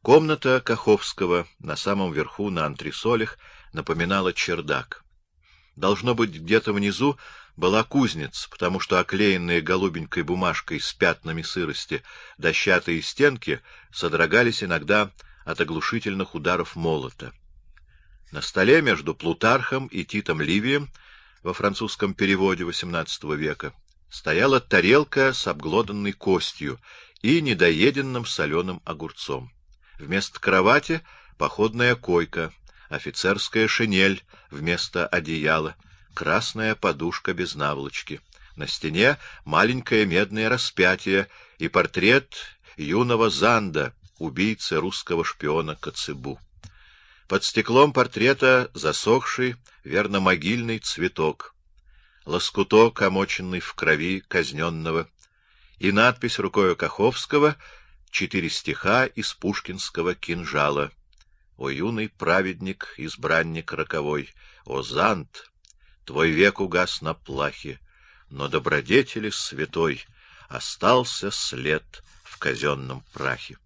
Комната Каховского на самом верху на антресолях напоминала чердак. Должно быть, где-то внизу была кузница, потому что оклеенные голубенькой бумажкой с пятнами сырости дощатые стенки содрогались иногда от оглушительных ударов молота. На столе между Плутархом и Титом Ливием во французском переводе XVIII века стояла тарелка с обглоданной костью и недоеденным соленым огурцом. Вместо кровати — походная койка, офицерская шинель вместо одеяла, красная подушка без наволочки. На стене маленькое медное распятие и портрет юного Занда, убийцы русского шпиона Коцебу. Под стеклом портрета засохший, верно, могильный цветок, лоскуток, омоченный в крови казненного, и надпись рукою Каховского 4 стиха из пушкинского кинжала. «О юный праведник, избранник роковой, о Занд, твой век угас на плахе, но добродетели святой остался след в казенном прахе».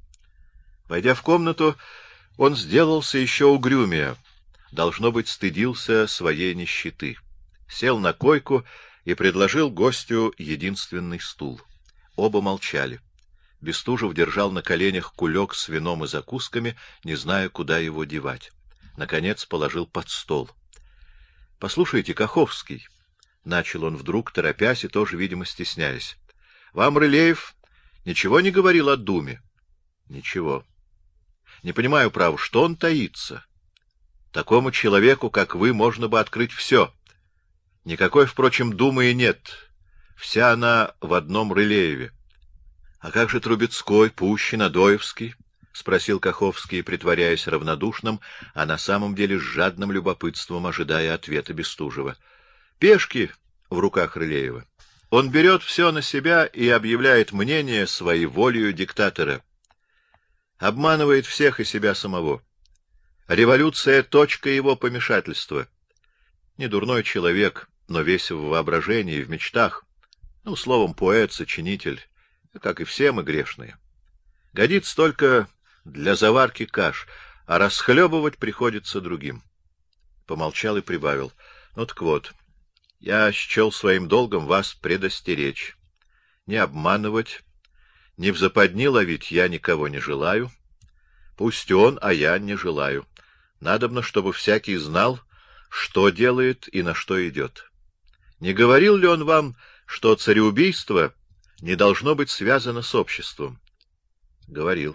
Войдя в комнату, он сделался еще угрюмее, должно быть, стыдился своей нищеты. Сел на койку и предложил гостю единственный стул. Оба молчали. Бестужев держал на коленях кулек с вином и закусками, не зная, куда его девать. Наконец положил под стол. — Послушайте, Каховский, — начал он вдруг, торопясь и тоже, видимо, стесняясь, — вам Рылеев ничего не говорил о Думе? — Ничего. — Не понимаю, право, что он таится? Такому человеку, как вы, можно бы открыть все. Никакой, впрочем, Думы и нет. Вся она в одном Рылееве. — А как же Трубецкой, Пущин, Адоевский? — спросил Каховский, притворяясь равнодушным, а на самом деле с жадным любопытством ожидая ответа Бестужева. — Пешки в руках Рылеева. Он берет все на себя и объявляет мнение своей волею диктатора. Обманывает всех и себя самого. Революция — точка его помешательства. Не дурной человек, но весь в воображении, в мечтах. Ну, словом, поэт, сочинитель, как и все мы грешные. Годится только для заварки каш, а расхлебывать приходится другим. Помолчал и прибавил. Ну так вот, я счел своим долгом вас предостеречь. Не обманывать, не в западни ловить я никого не желаю. Пусть он, а я не желаю. Надобно, чтобы всякий знал, что делает и на что идет. Не говорил ли он вам, что цареубийство не должно быть связано с обществом? Говорил.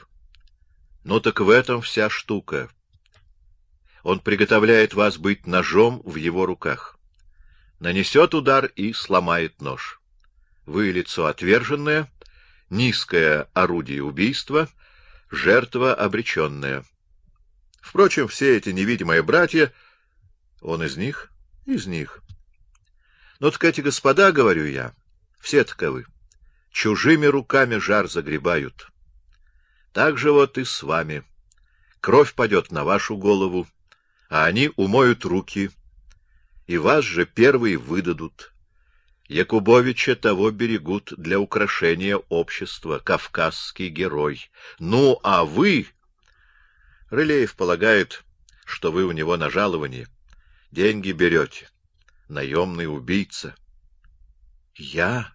Ну так в этом вся штука. Он приготовляет вас быть ножом в его руках. Нанесет удар и сломает нож. Вы лицо отверженное, низкое орудие убийства, жертва обреченная. Впрочем, все эти невидимые братья, он из них? Из них. Но так эти господа, говорю я, все таковы. Чужими руками жар загребают. Так же вот и с вами. Кровь падет на вашу голову, а они умоют руки, и вас же первые выдадут. Якубовича того берегут для украшения общества, кавказский герой. Ну, а вы... Рылеев полагает, что вы у него на жаловании. Деньги берете. Наемный убийца. Я?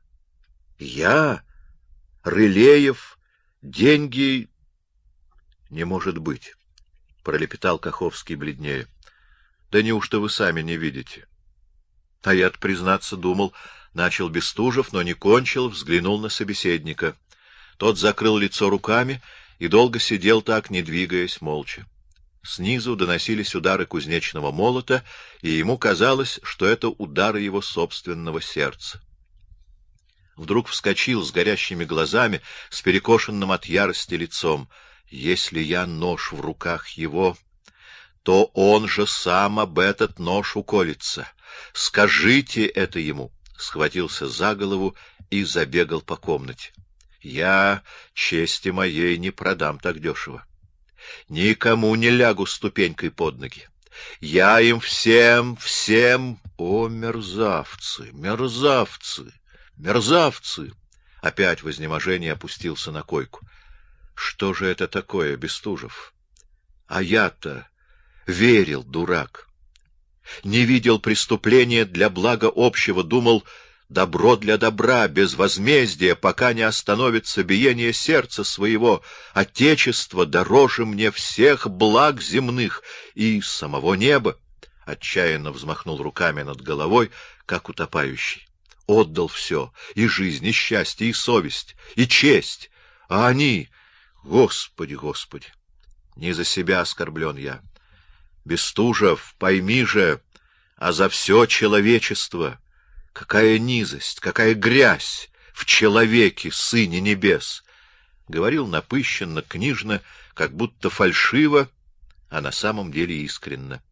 Рылеев? Деньги? Не может быть, — пролепетал Каховский бледнее. Да неужто вы сами не видите? А я-то, признаться, думал, начал Бестужев, но не кончил, взглянул на собеседника. Тот закрыл лицо руками и долго сидел так, не двигаясь, молча. Снизу доносились удары кузнечного молота, и ему казалось, что это удары его собственного сердца. Вдруг вскочил с горящими глазами, с перекошенным от ярости лицом. Если я нож в руках его, то он же сам об этот нож уколется. Скажите это ему. Схватился за голову и забегал по комнате. Я чести моей не продам так дешево. Никому не лягу ступенькой под ноги. Я им всем... О, мерзавцы, мерзавцы, мерзавцы! Опять в изнеможении опустился на койку. Что же это такое, Бестужев? А я-то верил, дурак. Не видел преступления для блага общего, думал, добро для добра, без возмездия, пока не остановится биение сердца своего. Отечество дороже мне всех благ земных и самого неба. Отчаянно взмахнул руками над головой, как утопающий. Отдал все, и жизнь, и счастье, и совесть, и честь. А они... Господи, Господи! Не за себя оскорблен я. Бестужев, пойми же, а за все человечество. Какая низость, какая грязь в человеке, сыне небес! Говорил напыщенно, книжно, как будто фальшиво, а на самом деле искренно.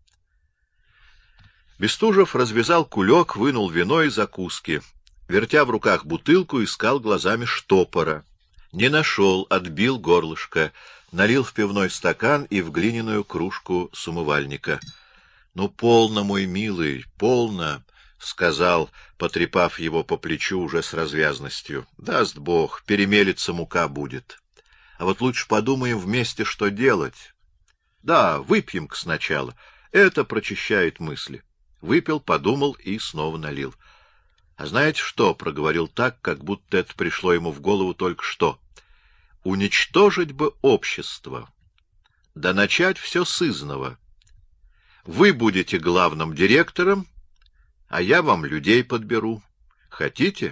Бестужев развязал кулек, вынул вино и закуски. Вертя в руках бутылку, искал глазами штопора. Не нашел, отбил горлышко, налил в пивной стакан и в глиняную кружку с умывальника. — Ну, полно, мой милый, полно, — сказал, потрепав его по плечу уже с развязностью. — Даст Бог, перемелется мука будет. А вот лучше подумаем вместе, что делать. Да, выпьем-ка сначала. Это прочищает мысли. Выпил, подумал и снова налил. — А знаете что? — проговорил так, как будто это пришло ему в голову только что. — Уничтожить бы общество, да начать все сызново. Вы будете главным директором, а я вам людей подберу. Хотите?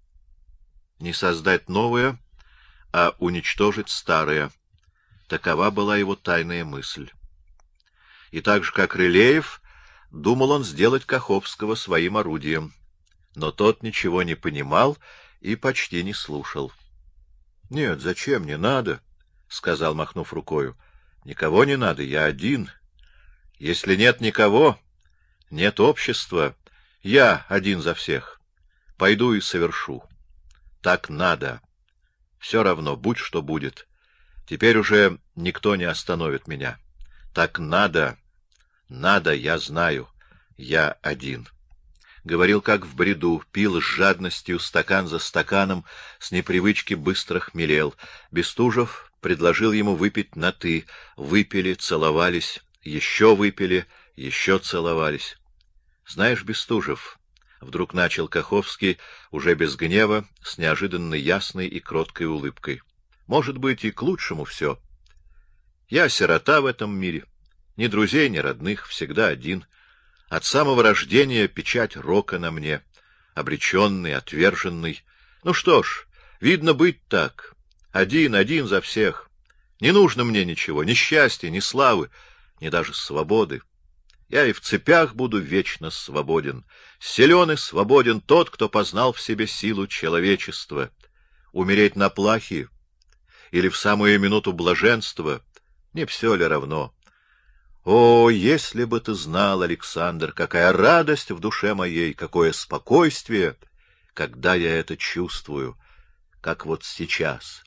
Не создать новое, а уничтожить старое. Такова была его тайная мысль. И так же, как Рылеев, думал он сделать Каховского своим орудием. Но тот ничего не понимал и почти не слушал. — Нет, зачем, не надо, — сказал, махнув рукою. — Никого не надо, я один. Если нет никого, нет общества, я один за всех. Пойду и совершу. Так надо. Все равно, будь что будет. Теперь уже никто не остановит меня. Так надо. Надо, я знаю. Я один. Говорил, как в бреду, пил с жадностью стакан за стаканом, с непривычки быстро хмелел. Бестужев предложил ему выпить на «ты». Выпили, целовались, еще выпили, еще целовались. — Знаешь, Бестужев, — вдруг начал Каховский, уже без гнева, с неожиданно ясной и кроткой улыбкой, — может быть, и к лучшему все. Я сирота в этом мире, ни друзей, ни родных, всегда один. От самого рождения печать рока на мне, обреченный, отверженный. Ну что ж, видно быть так. Один за всех. Не нужно мне ничего, ни счастья, ни славы, ни даже свободы. Я и в цепях буду вечно свободен. Силен и свободен тот, кто познал в себе силу человечества. Умереть на плахе или в самую минуту блаженства — не все ли равно? О, если бы ты знал, Александр, какая радость в душе моей, какое спокойствие, когда я это чувствую, как вот сейчас.